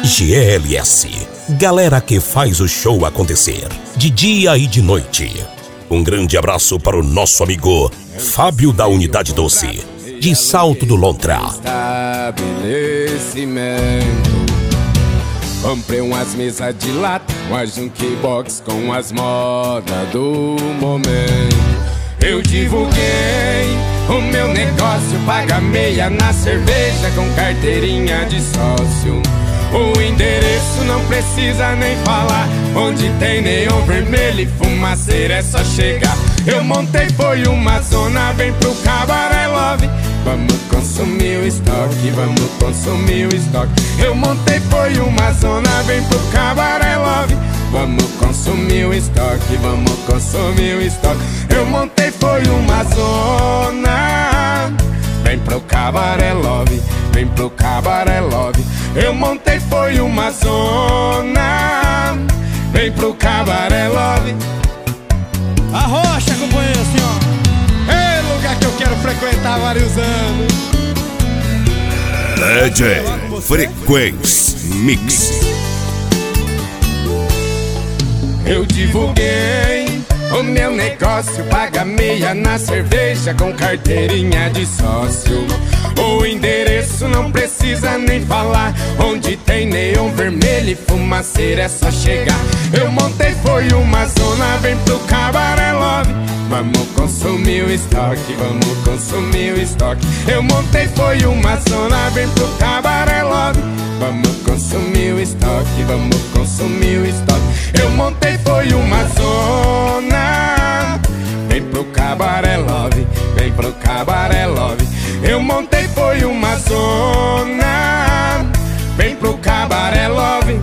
GLS, galera que faz o show acontecer, de dia e de noite. Um grande abraço para o nosso amigo Fábio da Unidade Doce, de Salto do Lontra. Estabelecimento. Comprei umas mesas de lata, uma jukebox com as modas do momento. Eu divulguei o meu negócio, paga meia na cerveja com carteirinha de sócio. O endereço não precisa nem falar, onde tem neon vermelho e fumaceira é só chegar. Eu montei foi uma zona, vem pro Cabaré Love. Vamos consumir o estoque, vamos consumir o estoque. Eu montei foi uma zona, vem pro Cabaré Love. Vamos consumir o estoque, vamos consumir o estoque. Eu montei foi uma zona, vem pro Cabaré Love, vem pro Cabaré Love. Eu montei foi uma zona, vem pro Cabaré Love. Arrocha, companheiro, assim, ó. É lugar que eu quero frequentar há vários anos. DJ Frequência Mix. Eu divulguei o meu negócio, paga meia na cerveja com carteirinha de sócio. O endereço não precisa nem falar, onde tem neon vermelho e fumaceira é só chegar. Eu montei foi uma zona, vem pro Cabaré Love. Vamos consumir o estoque, vamos consumir o estoque. Eu montei foi uma zona, vem pro Cabaré Love. Vamos consumir o estoque, vamos consumir o estoque. Eu montei foi uma zona, vem pro Cabaré Love, vem pro Cabaré Love. Eu montei foi uma zona, vem pro Cabaré Love.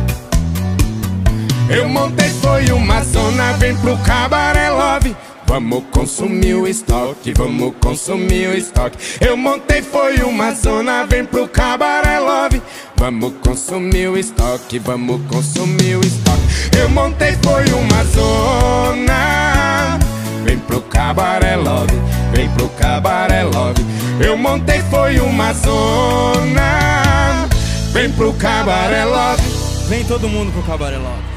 Eu montei foi uma zona, vem pro Cabaré Love. Vamos consumir o estoque, vamos consumir o estoque. Eu montei foi uma zona, vem pro Cabaré Love. Vamos consumir o estoque, vamos consumir o estoque. Eu montei foi uma zona, vem pro Cabaré Love, vem pro Cabaré Love. Eu montei foi uma zona, vem pro Cabaré Love. Vem todo mundo pro Cabaré Love.